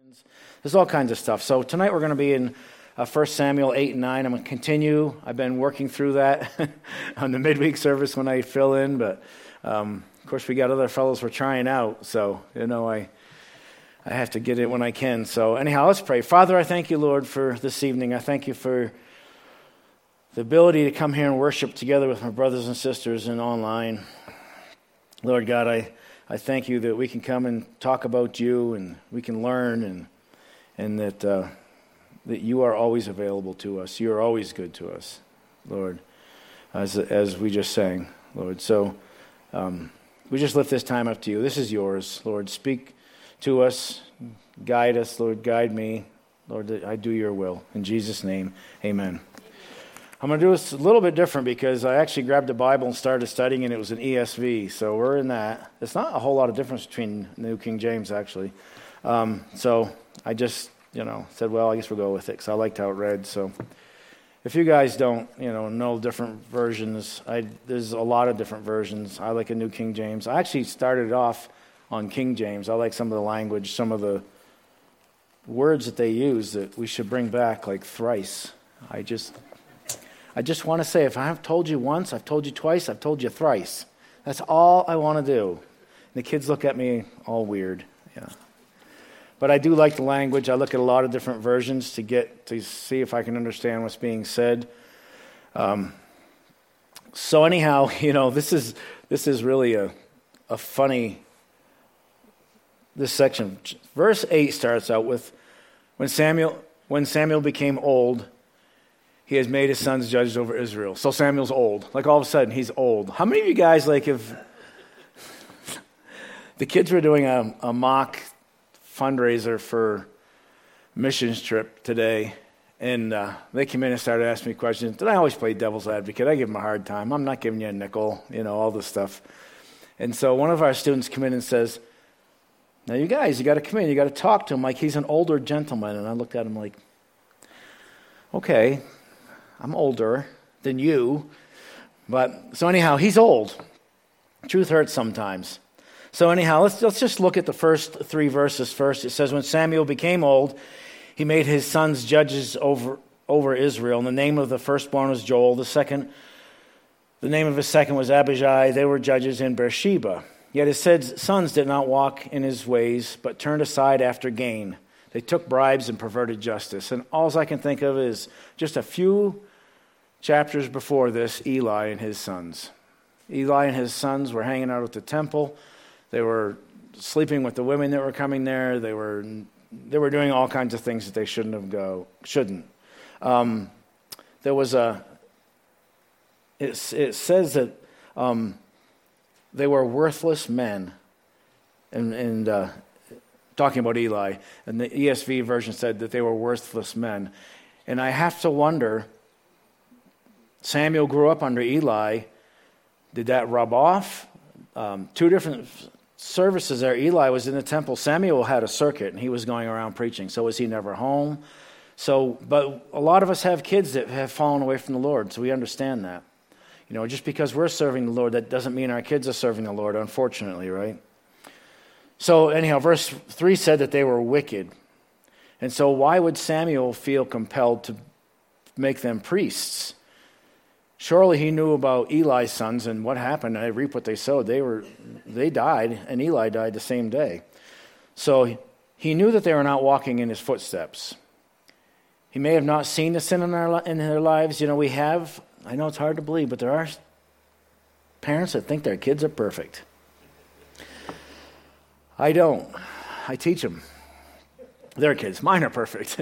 There's all kinds of stuff. So tonight we're going to be in 1 Samuel 8 and 9. I'm going to continue. I've been working through that on the midweek service when I fill in, but of course we got other fellows we're trying out, so I have to get it when I can. So anyhow, let's pray. Father, I thank you, Lord, for this evening. I thank you for the ability to come here and worship together with my brothers and sisters and online. Lord God, I thank you that we can come and talk about you and we can learn and that you are always available to us. You are always good to us, Lord, as we just sang, Lord. So we just lift this time up to you. This is yours, Lord. Speak to us, guide us, Lord. Guide me, Lord, that I do your will. In Jesus' name, amen. I'm going to do this a little bit different because I actually grabbed the Bible and started studying, and it was an ESV, so we're in that. It's not a whole lot of difference between New King James, actually. So I just, said, well, I guess we'll go with it because I liked how it read. So if you guys don't, know different versions, there's a lot of different versions. I like a New King James. I actually started off on King James. I like some of the language, some of the words that they use that we should bring back, like thrice. I just want to say, if I've told you once, I've told you twice, I've told you thrice. That's all I want to do. And the kids look at me all weird. Yeah. But I do like the language. I look at a lot of different versions to see if I can understand what's being said. So anyhow, this is really a funny. This section, verse 8 starts out with, when Samuel became old, he has made his sons judges over Israel. So Samuel's old. Like all of a sudden, he's old. How many of you guys, if the kids were doing a mock fundraiser for missions trip today, and they came in and started asking me questions. And I always play devil's advocate. I give them a hard time. I'm not giving you a nickel, all this stuff. And so one of our students come in and says, now you guys, you got to come in. You got to talk to him like he's an older gentleman. And I looked at him like, okay, I'm older than you. But so anyhow, he's old. Truth hurts sometimes. So anyhow, let's just look at the first three verses first. It says, when Samuel became old, he made his sons judges over Israel. And the name of the firstborn was Joel. The name of his second was Abijah. They were judges in Beersheba. Yet his sons did not walk in his ways, but turned aside after gain. They took bribes and perverted justice. And all I can think of is just a few chapters before this, Eli and his sons. Eli and his sons were hanging out at the temple. They were sleeping with the women that were coming there. They were doing all kinds of things that they shouldn't. There was it says that they were worthless men, and talking about Eli, and the ESV version said that they were worthless men. And I have to wonder, Samuel grew up under Eli. Did that rub off? Two different services there. Eli was in the temple. Samuel had a circuit, and he was going around preaching. So was he never home? But a lot of us have kids that have fallen away from the Lord, so we understand that. Just because we're serving the Lord, that doesn't mean our kids are serving the Lord, unfortunately, right? So anyhow, verse 3 said that they were wicked. And so why would Samuel feel compelled to make them priests? Surely he knew about Eli's sons and what happened. They reap what they sowed. They died, and Eli died the same day. So he knew that they were not walking in his footsteps. He may have not seen the sin in their lives. We have. I know it's hard to believe, but there are parents that think their kids are perfect. I don't. I teach them. Their kids. Mine are perfect.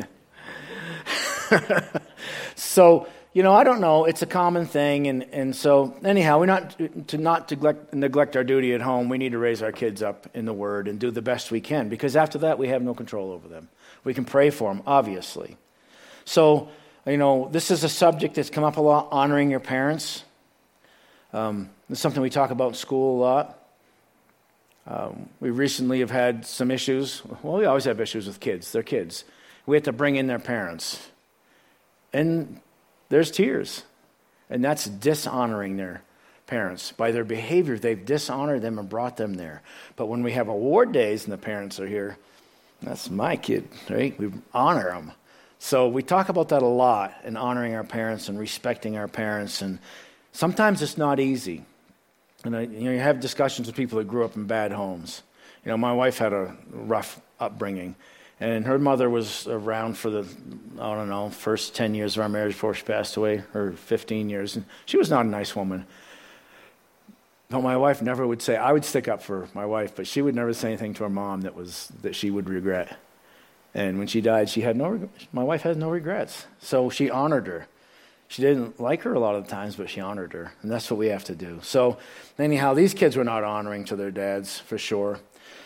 So, I don't know. It's a common thing. And so, anyhow, we're not to neglect our duty at home. We need to raise our kids up in the Word and do the best we can, because after that, we have no control over them. We can pray for them, obviously. So, this is a subject that's come up a lot, honoring your parents. It's something we talk about in school a lot. We recently have had some issues. Well, we always have issues with kids. They're kids. We have to bring in their parents. And there's tears. And that's dishonoring their parents. By their behavior, they've dishonored them and brought them there. But when we have award days and the parents are here, That's my kid, right? We honor them. So we talk about that a lot, and honoring our parents and respecting our parents. And sometimes it's not easy. And you have discussions with people that grew up in bad homes. My wife had a rough upbringing, and her mother was around for the, first 10 years of our marriage before she passed away, or 15 years. And she was not a nice woman. But my wife never would say, I would stick up for my wife, but she would never say anything to her mom that she would regret. And when she died, my wife had no regrets. So she honored her. She didn't like her a lot of the times, but she honored her. And that's what we have to do. So anyhow, these kids were not honoring to their dads, for sure.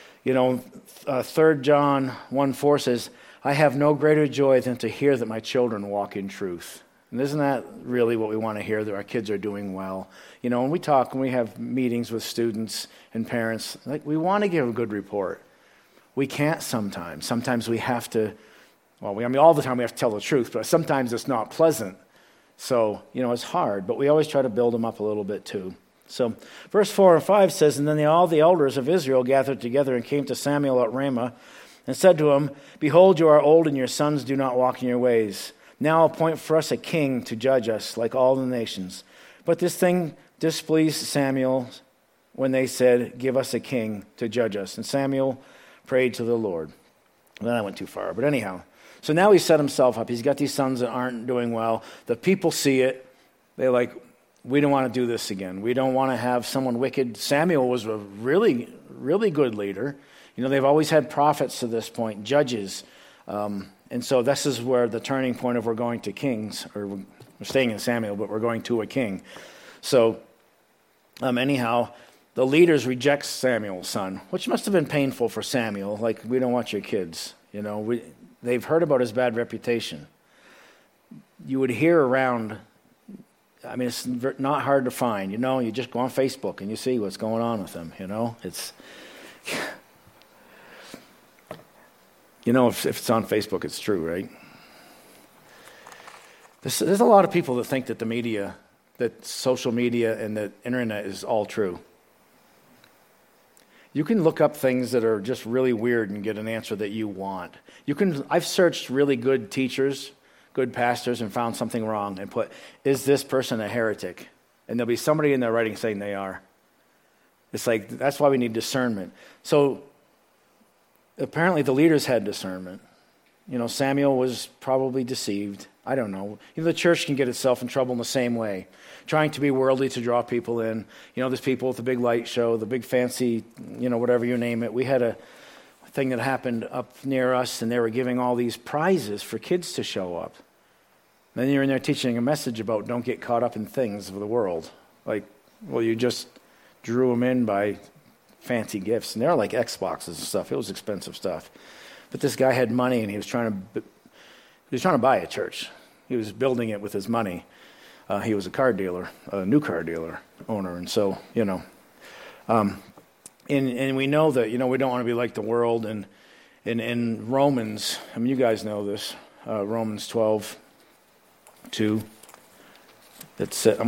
3 John 1:4 says, I have no greater joy than to hear that my children walk in truth. And isn't that really what we want to hear, that our kids are doing well? When we have meetings with students and parents, we want to give a good report. We can't sometimes. Sometimes we have to, all the time we have to tell the truth, but sometimes it's not pleasant. So, it's hard, but we always try to build them up a little bit too. So, verse 4 and 5 says, And then all the elders of Israel gathered together and came to Samuel at Ramah and said to him, Behold, you are old, and your sons do not walk in your ways. Now appoint for us a king to judge us, like all the nations. But this thing displeased Samuel when they said, Give us a king to judge us. And Samuel prayed to the Lord. Then I went too far, but anyhow. So now he's set himself up. He's got these sons that aren't doing well. The people see it. They're like, we don't want to do this again. We don't want to have someone wicked. Samuel was a really, really good leader. They've always had prophets to this point, judges. And so this is where the turning point of we're going to kings, or we're staying in Samuel, but we're going to a king. So anyhow, the leaders reject Samuel's son, which must have been painful for Samuel. Like, we don't want your kids. They've heard about his bad reputation. You would hear around, it's not hard to find. You just go on Facebook and you see what's going on with him. It's... if it's on Facebook, it's true, right? There's a lot of people that think that the media, that social media and the internet is all true. You can look up things that are just really weird and get an answer that you want. I've searched really good teachers, good pastors, and found something wrong and put, is this person a heretic? And there'll be somebody in there writing saying they are. It's like, that's why we need discernment. So apparently the leaders had discernment. Samuel was probably deceived. I don't know. The church can get itself in trouble in the same way, trying to be worldly to draw people in. There's people with the big light show, the big fancy, whatever you name it. We had a thing that happened up near us, and they were giving all these prizes for kids to show up. And then you're in there teaching a message about don't get caught up in things of the world. You just drew them in by fancy gifts, and they're like Xboxes and stuff. It was expensive stuff. But this guy had money, and he was trying to buy a church. He was building it with his money. He was a car dealer, a new car dealer owner, and so and we know that we don't want to be like the world. And in Romans, you guys know this, Romans 12:2. That's it.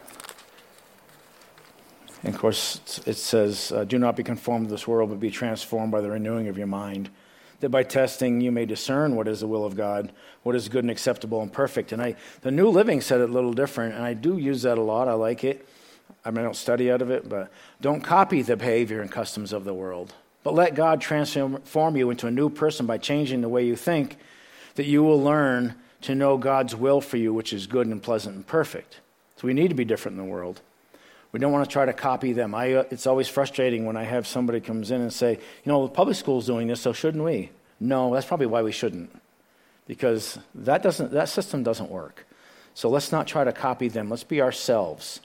And of course, it says, do not be conformed to this world, but be transformed by the renewing of your mind, that by testing you may discern what is the will of God, what is good and acceptable and perfect. And the New Living said it a little different, and I do use that a lot. I like it. I don't study out of it, but don't copy the behavior and customs of the world, but let God transform you into a new person by changing the way you think, that you will learn to know God's will for you, which is good and pleasant and perfect. So we need to be different in the world. We don't want to try to copy them. It's always frustrating when I have somebody comes in and say, the public school's doing this, so shouldn't we? No, that's probably why we shouldn't, because that system doesn't work. So let's not try to copy them. Let's be ourselves.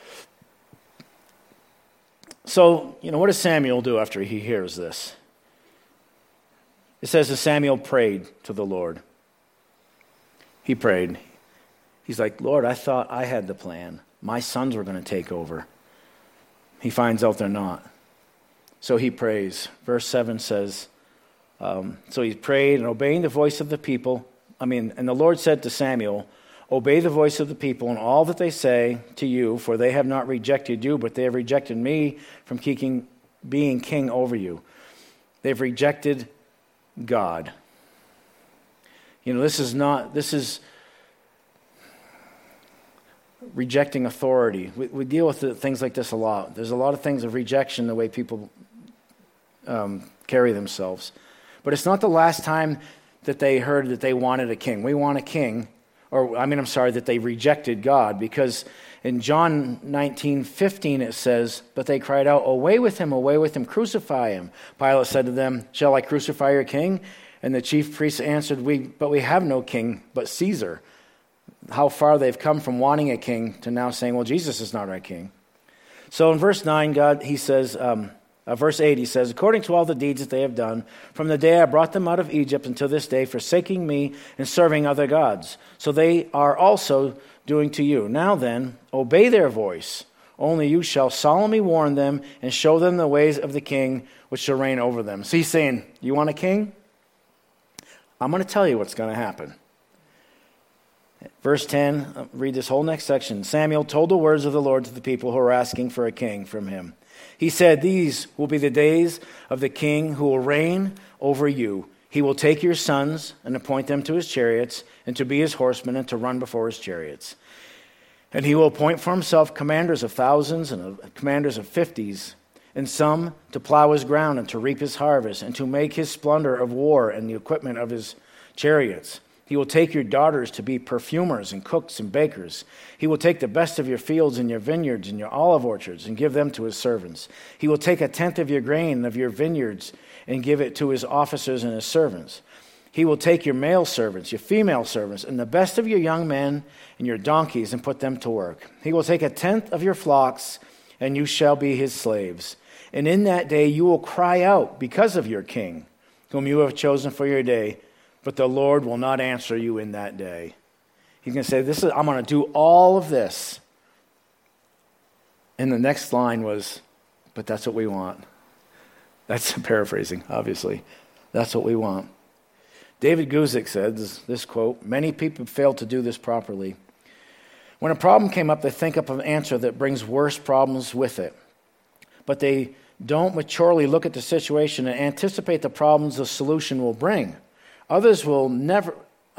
So, what does Samuel do after he hears this? It says that Samuel prayed to the Lord. He prayed. He's like, Lord, I thought I had the plan. My sons were going to take over. He finds out they're not. So he prays. Verse 7 says, so he prayed, and obeying the voice of the people, and the Lord said to Samuel, obey the voice of the people and all that they say to you, for they have not rejected you, but they have rejected me from being king over you. They've rejected God. This is rejecting authority. We deal with things like this a lot. There's a lot of things of rejection, the way people carry themselves. But it's not the last time that they heard that they wanted a king. We want a king. That they rejected God, because in John 19:15 it says, "But they cried out, 'Away with him, crucify him.' Pilate said to them, 'Shall I crucify your king?' And the chief priests answered, 'We have no king but Caesar.'" How far they've come from wanting a king to now saying, well, Jesus is not our king. So in verse 9, verse 8, he says, "According to all the deeds that they have done, from the day I brought them out of Egypt until this day, forsaking me and serving other gods, so they are also doing to you. Now then, obey their voice. Only you shall solemnly warn them and show them the ways of the king, which shall reign over them." So he's saying, you want a king? I'm going to tell you what's going to happen. Verse 10, read this whole next section. "Samuel told the words of the Lord to the people who were asking for a king from him. He said, 'These will be the days of the king who will reign over you. He will take your sons and appoint them to his chariots and to be his horsemen and to run before his chariots. And he will appoint for himself commanders of thousands and commanders of 50s, and some to plow his ground and to reap his harvest and to make his splendor of war and the equipment of his chariots. He will take your daughters to be perfumers and cooks and bakers. He will take the best of your fields and your vineyards and your olive orchards and give them to his servants. He will take 1/10 of your grain of your vineyards and give it to his officers and his servants. He will take your male servants, your female servants, and the best of your young men and your donkeys and put them to work. He will take 1/10 of your flocks, and you shall be his slaves. And in that day you will cry out because of your king, whom you have chosen for your day, but the Lord will not answer you in that day.'" He's going to say, I'm going to do all of this. And the next line was, "But that's what we want." That's paraphrasing, obviously. That's what we want. David Guzik said this quote, "Many people fail to do this properly. When a problem came up, they think up an answer that brings worse problems with it. But they don't maturely look at the situation and anticipate the problems the solution will bring. Others will never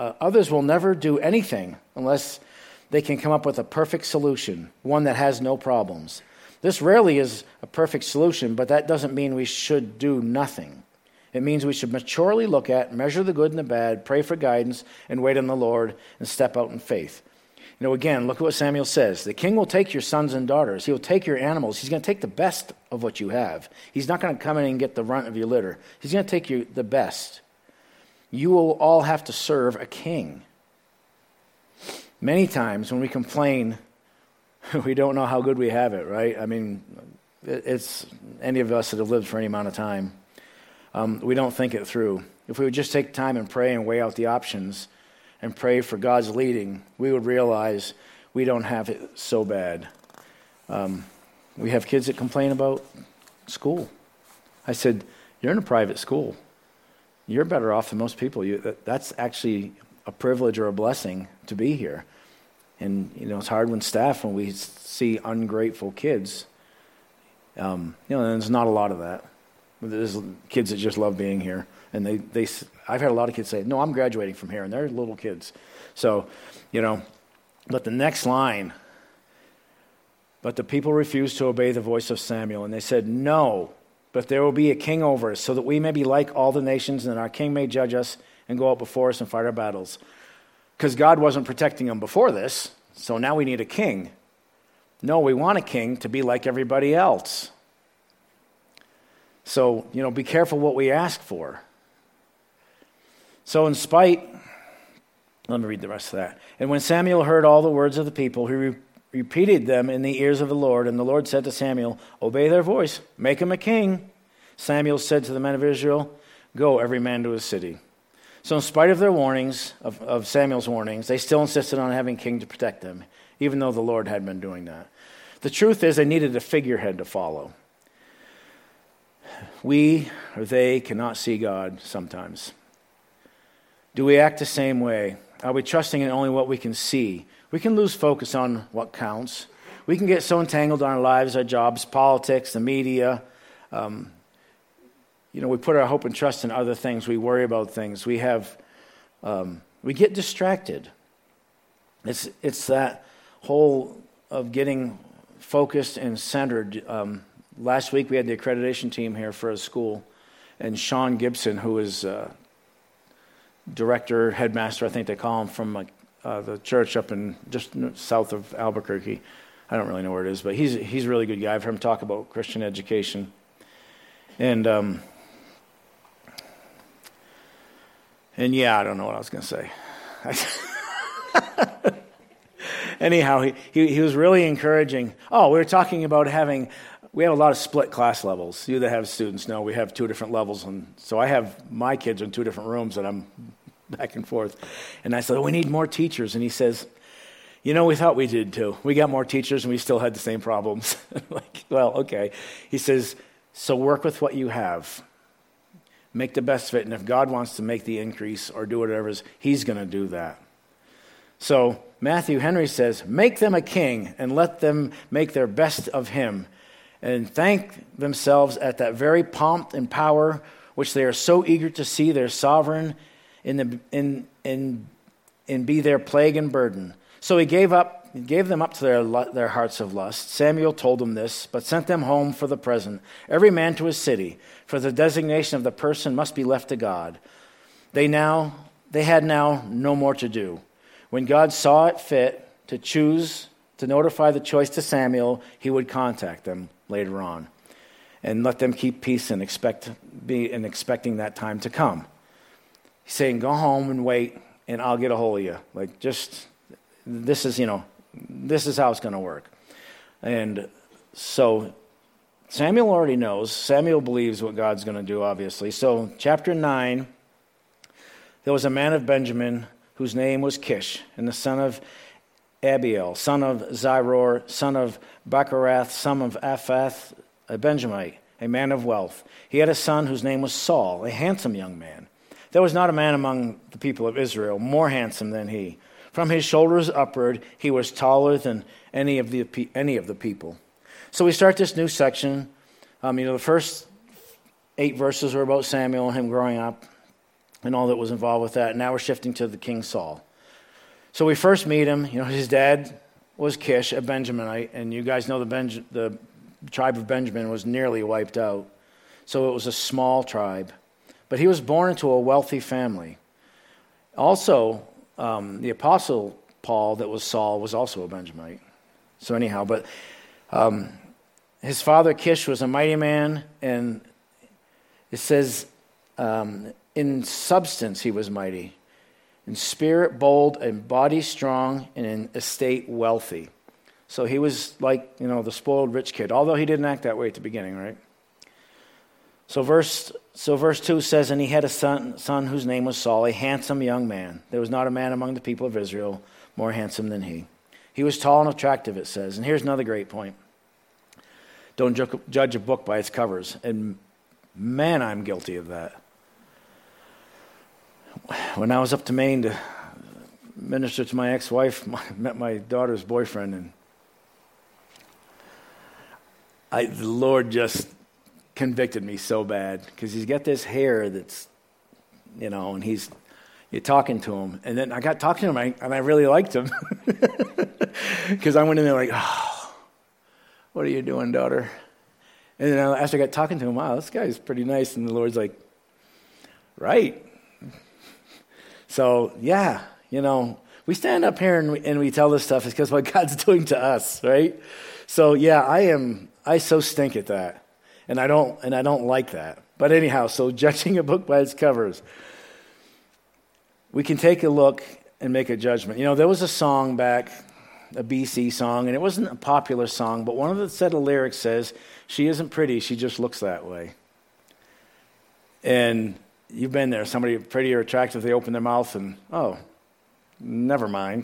do anything unless they can come up with a perfect solution, one that has no problems. This rarely is a perfect solution, but that doesn't mean we should do nothing. It means we should maturely look at, measure the good and the bad, pray for guidance, and wait on the Lord, and step out in faith." Again, look at what Samuel says. The king will take your sons and daughters. He will take your animals. He's going to take the best of what you have. He's not going to come in and get the runt of your litter. He's going to take you the best. You will all have to serve a king. Many times when we complain, we don't know how good we have it, right? It's any of us that have lived for any amount of time. We don't think it through. If we would just take time and pray and weigh out the options and pray for God's leading, we would realize we don't have it so bad. We have kids that complain about school. I said, "You're in a private school. You're better off than most people. That's actually a privilege or a blessing to be here." And, it's hard when we see ungrateful kids. There's not a lot of that. There's kids that just love being here. And I've had a lot of kids say, "No, I'm graduating from here," and they're little kids. So, but the next line, "But the people refused to obey the voice of Samuel, and they said, 'No, but there will be a king over us, so that we may be like all the nations, and our king may judge us and go out before us and fight our battles.'" Because God wasn't protecting them before this, so now we need a king. No, we want a king to be like everybody else. So, be careful what we ask for. So let me read the rest of that. "And when Samuel heard all the words of the people, he repeated them in the ears of the Lord. And the Lord said to Samuel, 'Obey their voice, make him a king.' Samuel said to the men of Israel, 'Go, every man to his city.'" So in spite of their warnings, of Samuel's warnings, they still insisted on having a king to protect them, even though the Lord had been doing that. The truth is they needed a figurehead to follow. We or they cannot see God sometimes. Do we act the same way? Are we trusting in only what we can see? We can lose focus on what counts. We can get so entangled in our lives, our jobs, politics, the media, we put our hope and trust in other things. We worry about things. We get distracted. It's that whole of getting focused and centered. Last week we had the accreditation team here for a school, and Sean Gibson, who is director, headmaster, I think they call him, from the church up in just south of Albuquerque. I don't really know where it is, but he's a really good guy. I've heard him talk about Christian education. And yeah, I don't know what I was going to say. Anyhow, he was really encouraging. Oh, we were talking about we have a lot of split class levels. You that have students know we have 2 different levels. And so I have my kids in 2 different rooms that I'm back and forth. And I said, we need more teachers. And he says, we thought we did too. We got more teachers and we still had the same problems. Like, well, okay. He says, so work with what you have. Make the best of it. And if God wants to make the increase or do whatever, he's going to do that. So Matthew Henry says, make them a king and let them make their best of him and thank themselves at that very pomp and power which they are so eager to see their sovereign in be their plague and burden. So he gave them up to their hearts of lust. Samuel told them this, but sent them home for the present, every man to his city, for the designation of the person must be left to God. They had now no more to do. When God saw it fit to notify the choice to Samuel, he would contact them later on and let them keep peace and expecting that time to come. He's saying, go home and wait, and I'll get a hold of you. Like, this is how it's going to work. And so Samuel already knows. Samuel believes what God's going to do, obviously. So chapter 9, there was a man of Benjamin whose name was Kish, and the son of Abiel, son of Zeror, son of Bacharath, son of Aphath, a Benjamite, a man of wealth. He had a son whose name was Saul, a handsome young man. There was not a man among the people of Israel more handsome than he. From his shoulders upward, he was taller than any of the people. So we start this new section. The first 8 verses were about Samuel and him growing up and all that was involved with that. And now we're shifting to the King Saul. So we first meet him. His dad was Kish, a Benjaminite, and you guys know the tribe of Benjamin was nearly wiped out. So it was a small tribe. But he was born into a wealthy family. Also, the apostle Paul, that was Saul, was also a Benjamite. So anyhow, but his father Kish was a mighty man, and it says in substance he was mighty, in spirit bold, in body strong, and in estate wealthy. So he was like, the spoiled rich kid, although he didn't act that way at the beginning, right? So verse 2 says, and he had a son whose name was Saul, a handsome young man. There was not a man among the people of Israel more handsome than he. He was tall and attractive, it says. And here's another great point. Don't judge a book by its covers. And man, I'm guilty of that. When I was up to Maine to minister to my ex-wife, I met my daughter's boyfriend, and the Lord just convicted me so bad, because he's got this hair that's, and you're talking to him. And then I got talking to him, and I really liked him. Because I went in there like, oh, what are you doing, daughter? And then after I got talking to him, wow, this guy's pretty nice. And the Lord's like, right. So, yeah, we stand up here and we tell this stuff is because what God's doing to us, right? So, yeah, I so stink at that. And I don't like that. But anyhow, so judging a book by its covers, we can take a look and make a judgment. There was a song back, a BC song, and it wasn't a popular song, but one of the set of lyrics says, she isn't pretty, she just looks that way. And you've been there. Somebody pretty or attractive, they open their mouth and, oh, never mind.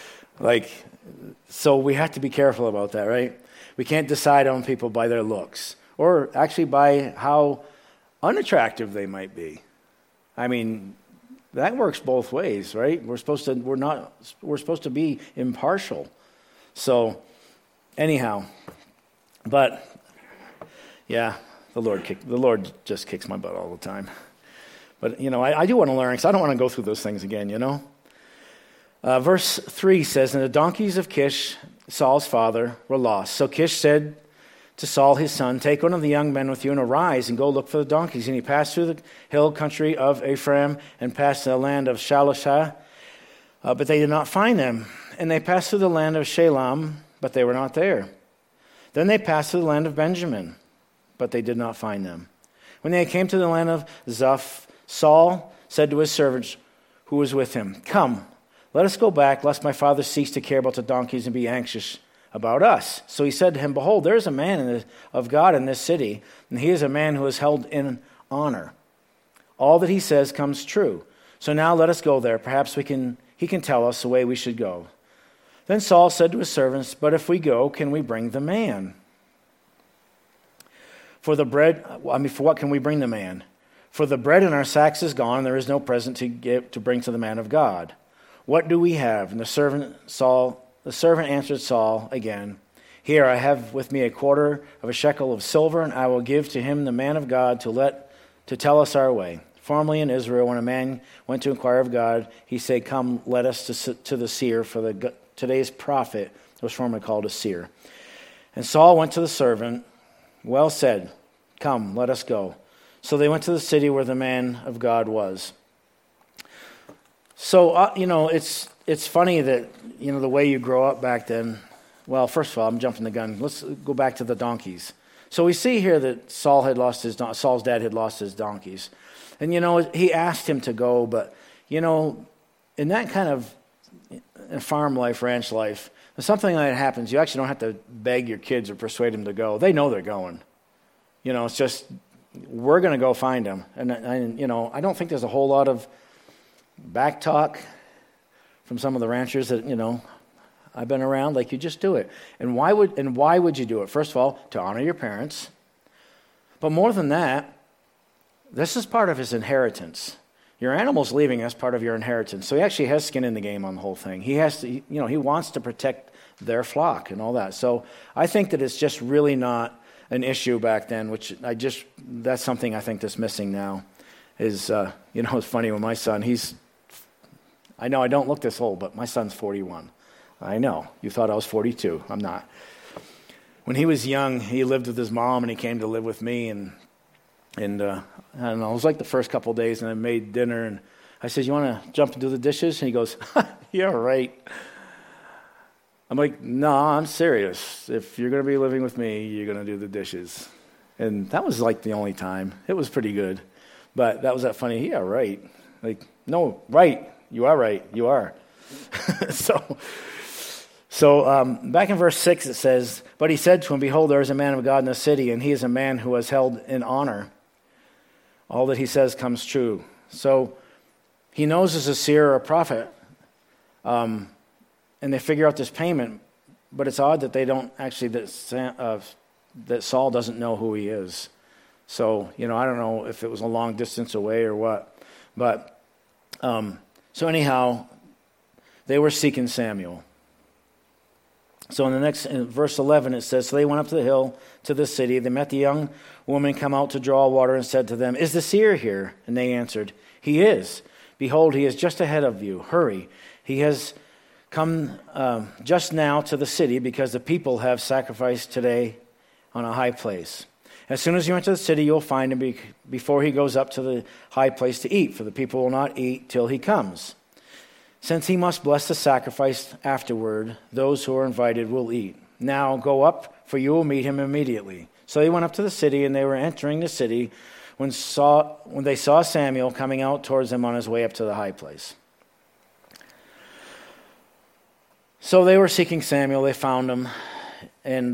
So we have to be careful about that, right? We can't decide on people by their looks, or actually by how unattractive they might be. I mean, that works both ways, right? We're supposed to be impartial. So, anyhow, but yeah, the Lord just kicks my butt all the time. But, I do want to learn because I don't want to go through those things again, Verse 3 says, and the donkeys of Kish, Saul's father, were lost. So Kish said to Saul his son, take one of the young men with you and arise and go look for the donkeys. And he passed through the hill country of Ephraim and passed the land of Shalishah, but they did not find them. And they passed through the land of Shalem, but they were not there. Then they passed through the land of Benjamin, but they did not find them. When they came to the land of Zuph, Saul said to his servants who was with him, come, let us go back, lest my father cease to care about the donkeys and be anxious about us. So he said to him, behold, there is a man of God in this city, and he is a man who is held in honor. All that he says comes true. So now let us go there. Perhaps he can tell us the way we should go. Then Saul said to his servants, but if we go, can we bring the man? For what can we bring the man? For the bread in our sacks is gone, and there is no present to bring to the man of God. What do we have? And the servant answered Saul again, here I have with me a quarter of a shekel of silver, and I will give to him the man of God to tell us our way. Formerly in Israel, when a man went to inquire of God, he said, come, let us to the seer, for today's prophet was formerly called a seer. And Saul went to the servant, well said, come, let us go. So they went to the city where the man of God was. So, it's funny that, the way you grow up back then. Well, first of all, I'm jumping the gun. Let's go back to the donkeys. So we see here that Saul's dad had lost his donkeys. And, he asked him to go, but, in that kind of farm life, ranch life, when something like that happens, you actually don't have to beg your kids or persuade them to go. They know they're going. It's just, we're going to go find them. And, I don't think there's a whole lot of back talk from some of the ranchers that, I've been around. Like, you just do it. And why would you do it? First of all, to honor your parents. But more than that, this is part of his inheritance. Your animal's leaving as part of your inheritance. So he actually has skin in the game on the whole thing. He has to, he wants to protect their flock and all that. So I think that it's just really not an issue back then, that's something I think that's missing now. Is, it's funny when my son, I know I don't look this old, but my son's 41. I know. You thought I was 42. I'm not. When he was young, he lived with his mom, and he came to live with me, and I don't know, it was like the first couple of days, and I made dinner, and I said, you want to jump and do the dishes? And he goes, yeah, right. I'm like, no, I'm serious. If you're going to be living with me, you're going to do the dishes. And that was like the only time. It was pretty good. But that was that funny, yeah, right. Like, no, right. You are right. You are. So back in verse 6 it says, but he said to him, behold, there is a man of God in the city, and he is a man who was held in honor. All that he says comes true. So he knows as a seer or a prophet, and they figure out this payment, but it's odd that they don't actually, that Saul doesn't know who he is. So, I don't know if it was a long distance away or what. But, so anyhow, they were seeking Samuel. So in verse 11 it says, so they went up to the hill to the city. They met the young woman come out to draw water and said to them, is the seer here? And they answered, he is. Behold, he is just ahead of you. Hurry. He has come just now to the city because the people have sacrificed today on a high place. As soon as you enter the city, you'll find him before he goes up to the high place to eat, for the people will not eat till he comes. Since he must bless the sacrifice afterward, those who are invited will eat. Now go up, for you will meet him immediately. So they went up to the city, and they were entering the city when they saw Samuel coming out towards them on his way up to the high place. So they were seeking Samuel. They found him, and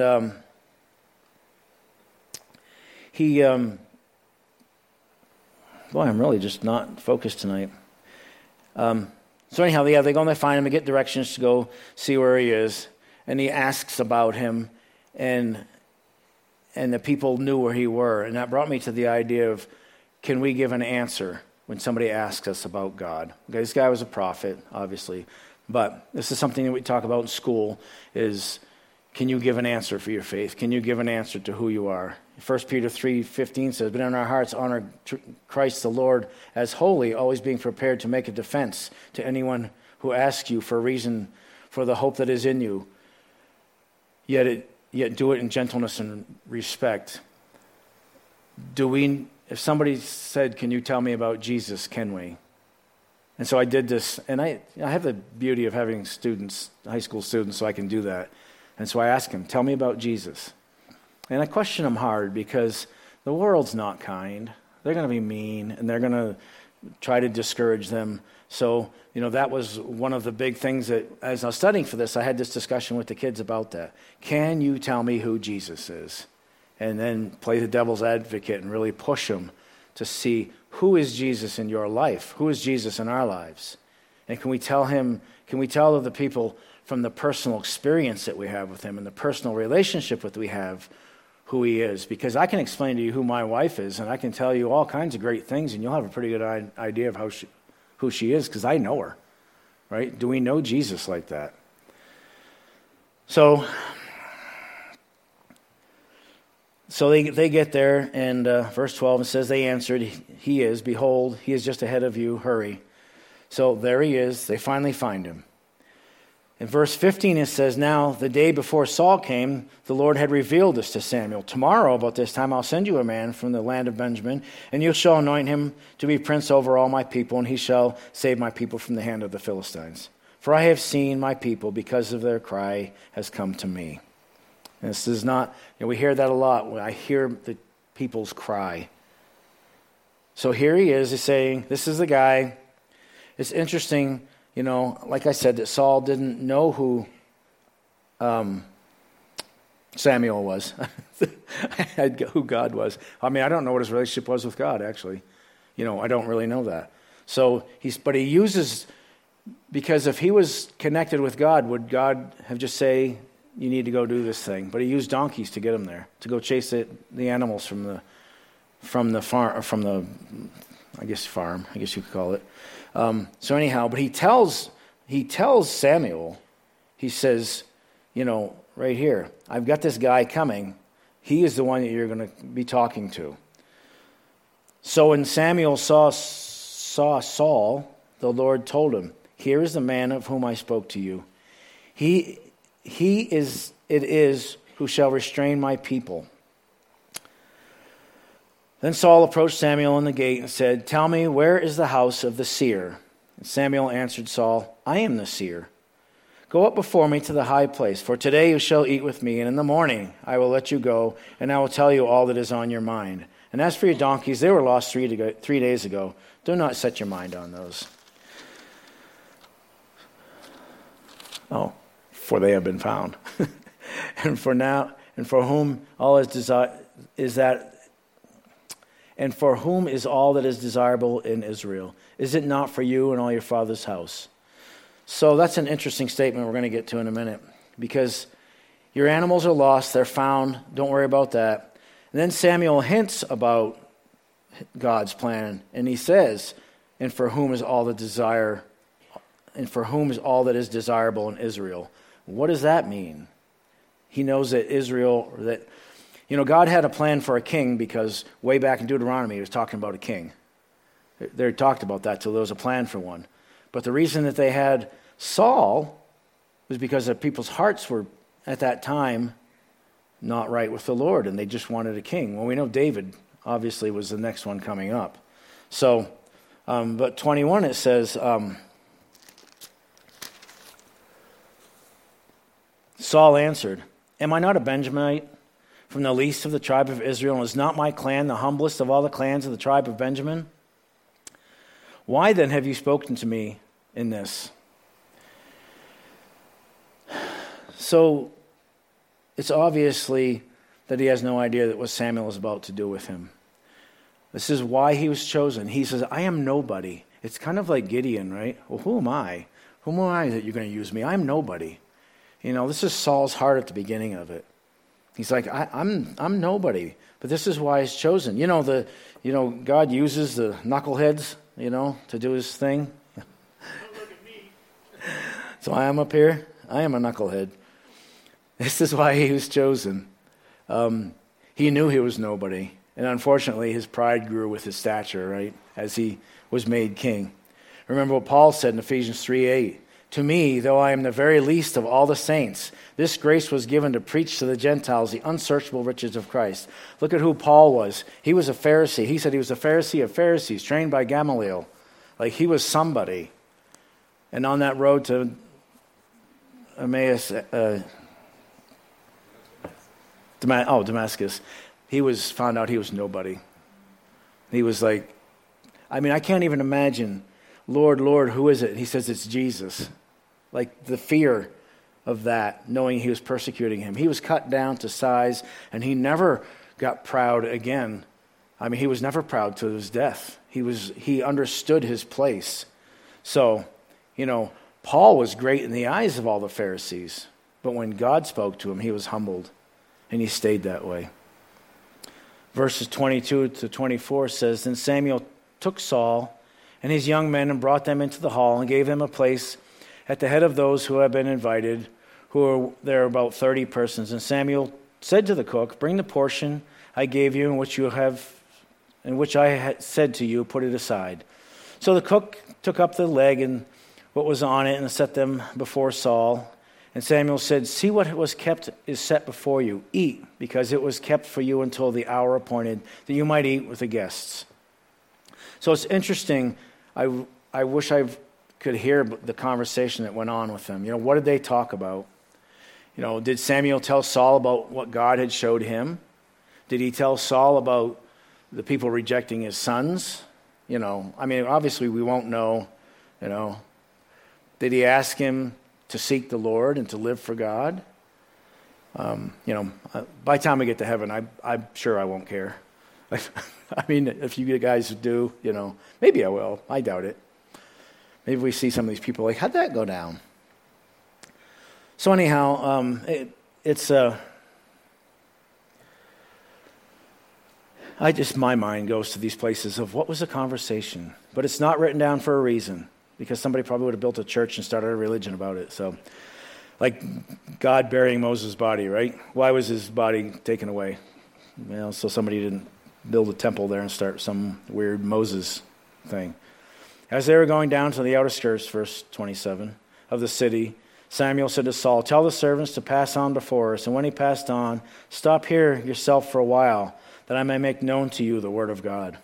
boy, I'm really just not focused tonight. So anyhow, they go and they find him and get directions to go see where he is. And he asks about him, and the people knew where he were. And that brought me to the idea of, can we give an answer when somebody asks us about God? Okay, this guy was a prophet, obviously. But this is something that we talk about in school, is can you give an answer for your faith? Can you give an answer to who you are? 1 Peter 3:15 says, but in our hearts honor Christ the Lord as holy, always being prepared to make a defense to anyone who asks you for a reason for the hope that is in you, yet do it in gentleness and respect. If somebody said, can you tell me about Jesus, can we? And so I did this, and I have the beauty of having students, high school students, so I can do that. And so I asked him, tell me about Jesus. And I question him hard because the world's not kind. They're going to be mean, and they're going to try to discourage them. So, that was one of the big things that, as I was studying for this, I had this discussion with the kids about that. Can you tell me who Jesus is? And then play the devil's advocate and really push them to see who is Jesus in your life? Who is Jesus in our lives? And can we tell other people from the personal experience that we have with him and the personal relationship that we have who he is? Because I can explain to you who my wife is, and I can tell you all kinds of great things, and you'll have a pretty good idea of who she is, because I know her, right? Do we know Jesus like that? So they get there, and verse 12, it says, they answered, he is, behold, he is just ahead of you, hurry. So there he is. They finally find him. In verse 15, it says, now, the day before Saul came, the Lord had revealed this to Samuel. Tomorrow, about this time, I'll send you a man from the land of Benjamin, and you shall anoint him to be prince over all my people, and he shall save my people from the hand of the Philistines. For I have seen my people, because of their cry, has come to me. And this is not, we hear that a lot. When I hear the people's cry. So here he is, he's saying, this is the guy. It's interesting, like I said, that Saul didn't know who Samuel was, who God was. I don't know what his relationship was with God, actually. I don't really know that. So but he uses, because if he was connected with God, would God have just say, you need to go do this thing? But he used donkeys to get him there, to go chase the animals from the farm, farm, I guess you could call it. So anyhow, but he tells Samuel, he says, right here, I've got this guy coming. He is the one that you're going to be talking to. So when Samuel saw Saul, the Lord told him, here is the man of whom I spoke to you. It is who shall restrain my people. Then Saul approached Samuel in the gate and said, tell me, where is the house of the seer? And Samuel answered Saul, I am the seer. Go up before me to the high place, for today you shall eat with me, and in the morning I will let you go, and I will tell you all that is on your mind. And as for your donkeys, they were lost 3 days ago. Do not set your mind on those. Oh, for they have been found. And for whom is all that is desirable in Israel? Is it not for you and all your father's house? So that's an interesting statement we're going to get to in a minute, because your animals are lost, they're found, don't worry about that. And then Samuel hints about God's plan, and he says, and for whom is all that is desirable in Israel. What does that mean? He knows that God had a plan for a king, because way back in Deuteronomy, he was talking about a king. They talked about that till there was a plan for one. But the reason that they had Saul was because the people's hearts were, at that time, not right with the Lord, and they just wanted a king. Well, we know David, obviously, was the next one coming up. So, but 21, it says, Saul answered, am I not a Benjaminite from the least of the tribe of Israel, and is not my clan the humblest of all the clans of the tribe of Benjamin? Why then have you spoken to me in this? So it's obviously that he has no idea that what Samuel is about to do with him. This is why he was chosen. He says, I am nobody. It's kind of like Gideon, right? Well, who am I? Who am I that you're going to use me? I'm nobody. This is Saul's heart at the beginning of it. He's like, I'm nobody, but this is why he's chosen. God uses the knuckleheads, to do his thing. Don't look at me. So I am up here. I am a knucklehead. This is why he was chosen. He knew he was nobody. And unfortunately, his pride grew with his stature, right, as he was made king. Remember what Paul said in Ephesians 3:8. To me, though I am the very least of all the saints, this grace was given to preach to the Gentiles the unsearchable riches of Christ. Look at who Paul was. He was a Pharisee. He said he was a Pharisee of Pharisees, trained by Gamaliel. Like he was somebody. And on that road to Damascus, he found out he was nobody. He was like, I can't even imagine, Lord, Lord, who is it? He says it's Jesus. Like the fear of that, knowing he was persecuting him. He was cut down to size, and he never got proud again. He was never proud to his death. He understood his place. So, Paul was great in the eyes of all the Pharisees, but when God spoke to him, he was humbled, and he stayed that way. Verses 22 to 24 says, Then Samuel took Saul and his young men and brought them into the hall and gave them a place at the head of those who had been invited, there were about 30 persons. And Samuel said to the cook, Bring the portion I gave you, in which I had said to you, put it aside. So the cook took up the leg and what was on it and set them before Saul. And Samuel said, See what was kept is set before you. Eat, because it was kept for you until the hour appointed, that you might eat with the guests. So it's interesting. I wish I could hear the conversation that went on with them. What did they talk about? Did Samuel tell Saul about what God had showed him? Did he tell Saul about the people rejecting his sons? Obviously we won't know, Did he ask him to seek the Lord and to live for God? By the time we get to heaven, I'm sure I won't care. If you guys do, maybe I will. I doubt it. Maybe we see some of these people like, how'd that go down? So anyhow, my mind goes to these places of what was the conversation? But it's not written down for a reason, because somebody probably would have built a church and started a religion about it. So, like God burying Moses' body, right? Why was his body taken away? So somebody didn't build a temple there and start some weird Moses thing. As they were going down to the outer skirts, verse 27, of the city, Samuel said to Saul, Tell the servants to pass on before us. And when he passed on, Stop here yourself for a while, that I may make known to you the word of God.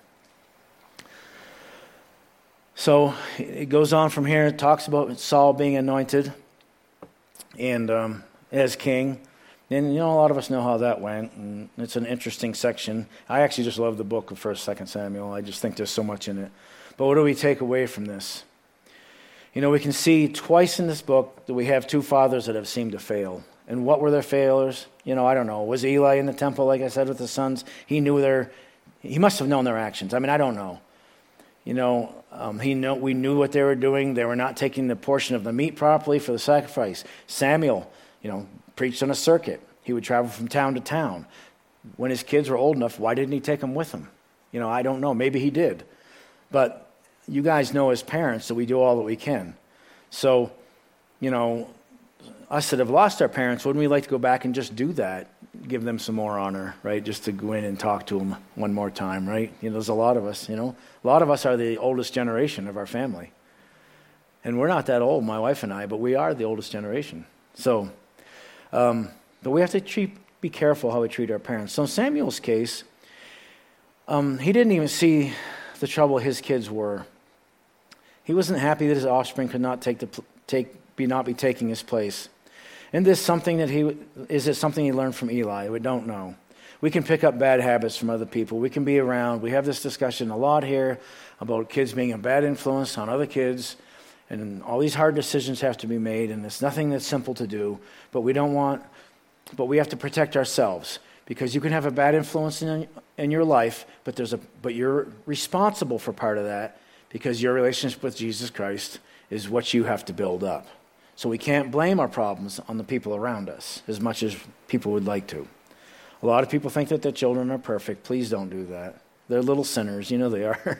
So it goes on from here. It talks about Saul being anointed and as king. And, a lot of us know how that went. And it's an interesting section. I actually just love the book of 1st, 2nd Samuel. I just think there's so much in it. But what do we take away from this? We can see twice in this book that we have two fathers that have seemed to fail. And what were their failures? I don't know. Was Eli in the temple, like I said, with his sons? He must have known their actions. I don't know. We knew what they were doing. They were not taking the portion of the meat properly for the sacrifice. Samuel, preached on a circuit. He would travel from town to town. When his kids were old enough, why didn't he take them with him? I don't know. Maybe he did. But you guys know as parents that we do all that we can. So, us that have lost our parents, wouldn't we like to go back and just do that? Give them some more honor, right? Just to go in and talk to them one more time, right? There's a lot of us, A lot of us are the oldest generation of our family. And we're not that old, my wife and I, but we are the oldest generation. So, but we have to be careful how we treat our parents. So in Samuel's case, he didn't even see the trouble his kids were. He wasn't happy that his offspring could not be taking his place. And is it something he learned from Eli? We don't know. We can pick up bad habits from other people. We can be around. We have this discussion a lot here about kids being a bad influence on other kids, and all these hard decisions have to be made, and it's nothing that's simple to do. But we have to protect ourselves, because you can have a bad influence in your life, but you're responsible for part of that, because your relationship with Jesus Christ is what you have to build up. So we can't blame our problems on the people around us as much as people would like to. A lot of people think that their children are perfect. Please don't do that. They're little sinners. They are.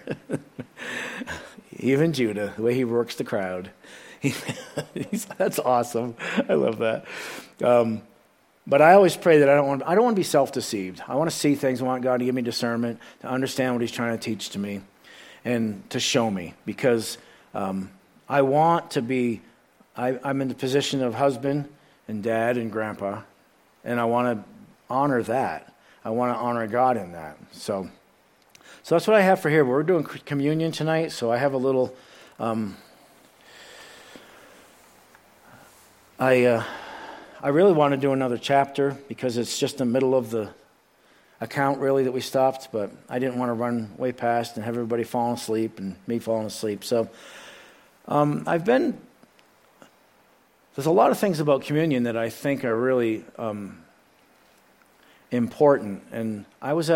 Even Judah, the way he works the crowd. That's awesome. I love that. But I always pray that I don't want to be self-deceived. I want to see things. I want God to give me discernment, to understand what he's trying to teach to me and to show me. Because I want to be, I'm in the position of husband and dad and grandpa, and I want to honor that. I want to honor God in that. So that's what I have for here. We're doing communion tonight, so I have a little... I really want to do another chapter because it's just the middle of the account, really, that we stopped, but I didn't want to run way past and have everybody falling asleep and me falling asleep. So there's a lot of things about communion that I think are really important. And I was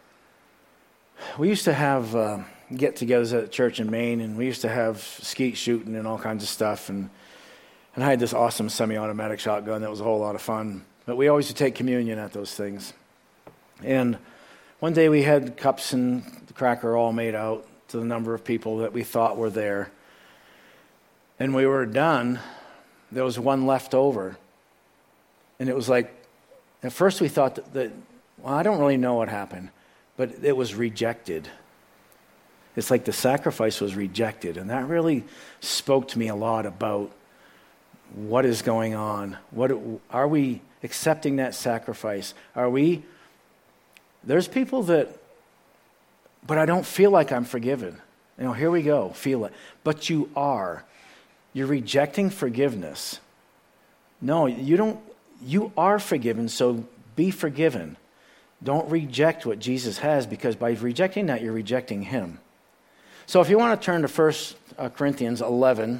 we used to have get-togethers at church in Maine, and we used to have skeet shooting and all kinds of stuff, and I had this awesome semi-automatic shotgun that was a whole lot of fun. But we always would take communion at those things. And one day we had cups and the cracker all made out to the number of people that we thought were there. And we were done. There was one left over. And it was like, at first we thought that well, I don't really know what happened, but it was rejected. It's like the sacrifice was rejected. And that really spoke to me a lot about what is going on. Are we accepting that sacrifice? There's people that, but I don't feel like I'm forgiven. Here we go, feel it. But you are. You're rejecting forgiveness. No, you don't. You are forgiven, so be forgiven. Don't reject what Jesus has, because by rejecting that, you're rejecting him. So if you want to turn to 1 Corinthians 11,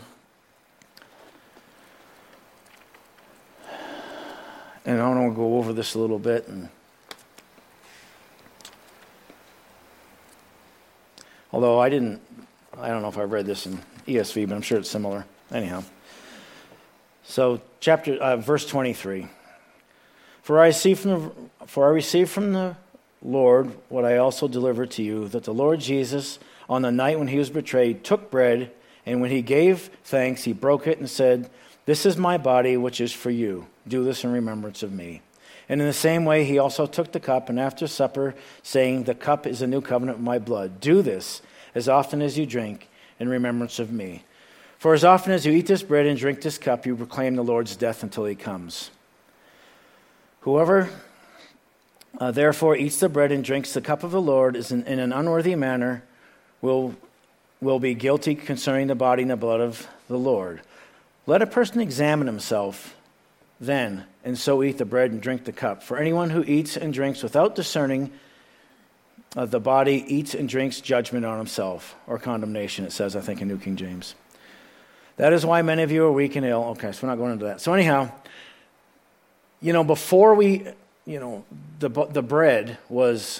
and I want to go over this a little bit. Although I don't know if I read this in ESV, but I'm sure it's similar. Anyhow. So verse 23. For I received from the Lord what I also delivered to you, that the Lord Jesus, on the night when he was betrayed, took bread, and when he gave thanks, he broke it and said, "This is my body, which is for you. Do this in remembrance of me." And in the same way, he also took the cup, and after supper, saying, "The cup is a new covenant of my blood. Do this as often as you drink in remembrance of me. For as often as you eat this bread and drink this cup, you proclaim the Lord's death until he comes. Whoever therefore eats the bread and drinks the cup of the Lord in an unworthy manner will be guilty concerning the body and the blood of the Lord. Let a person examine himself then, and so eat the bread and drink the cup. For anyone who eats and drinks without discerning the body eats and drinks judgment on himself," or condemnation, it says, I think, in New King James. "That is why many of you are weak and ill." Okay, so we're not going into that. So anyhow, before the bread was,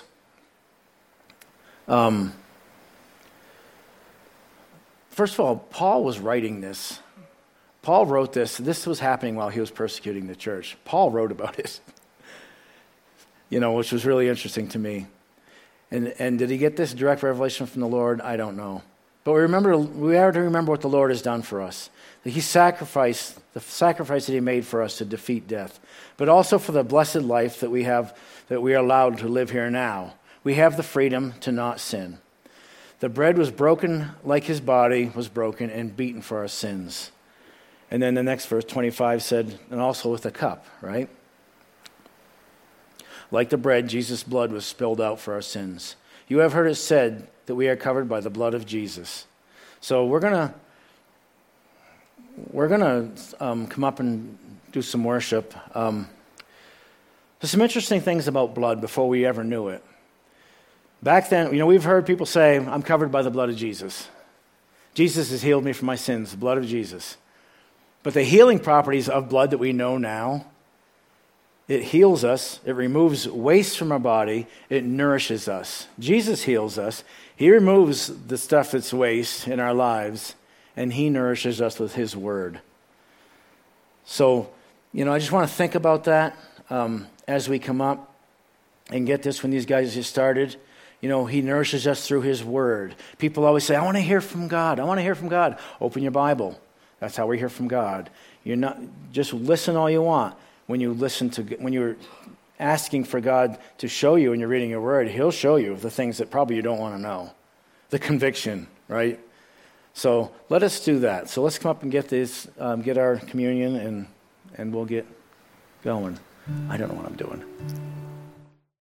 first of all, Paul was writing this. Paul wrote this. This was happening while he was persecuting the church. Paul wrote about it, which was really interesting to me. And did he get this direct revelation from the Lord? I don't know. But we have to remember what the Lord has done for us. That he sacrificed, the sacrifice that he made for us to defeat death, but also for the blessed life that we have, that we are allowed to live here now. We have the freedom to not sin. The bread was broken like his body was broken and beaten for our sins. And then the next verse, 25, said, and also with the cup, right? Like the bread, Jesus' blood was spilled out for our sins. You have heard it said that we are covered by the blood of Jesus. So we're gonna come up and do some worship. There's some interesting things about blood before we ever knew it. Back then, we've heard people say, "I'm covered by the blood of Jesus. Jesus has healed me from my sins, the blood of Jesus." But the healing properties of blood that we know now, it heals us, it removes waste from our body, it nourishes us. Jesus heals us. He removes the stuff that's waste in our lives, and he nourishes us with his word. So, I just want to think about that as we come up and get this when these guys just started. He nourishes us through his word. People always say, "I want to hear from God. I want to hear from God." Open your Bible. That's how we hear from God. You're not just listen all you want, when you're asking for God to show you and you're reading your word, he'll show you the things that probably you don't want to know. The conviction, right? So let us do that. So let's come up and get our communion, and we'll get going. I don't know what I'm doing.